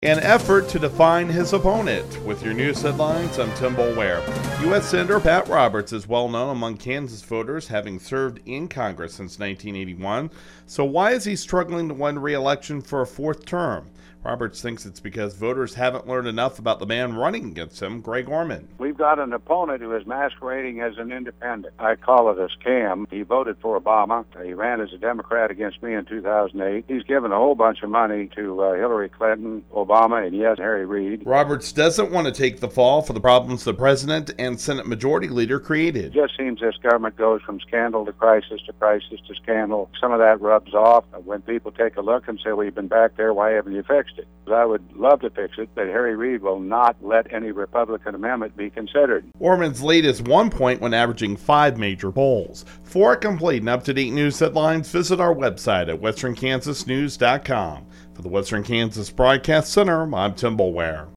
An effort to define his opponent. With your news headlines, I'm Tim Boulware. U.S. Senator Pat Roberts is well known among Kansas voters, having served in Congress since 1981. So why is he struggling to win re-election for a fourth term? Roberts thinks it's because voters haven't learned enough about the man running against him, Greg Orman. We've got an opponent who is masquerading as an independent. I call it a scam. He voted for Obama. He ran as a Democrat against me in 2008. He's given a whole bunch of money to Hillary Clinton, Obama, and yes, Harry Reid. Roberts doesn't want to take the fall for the problems the president and Senate Majority Leader created. It just seems this government goes from scandal to crisis to scandal. Some of that rubs off when people take a look and say, well, you've been back there, why haven't you fixed it? I would love to fix it, but Harry Reid will not let any Republican amendment be considered. Orman's latest 1 point when averaging 5 major polls. For complete and up-to-date news headlines, visit our website at westernkansasnews.com. For the Western Kansas Broadcast Center, I'm Tim Boulware.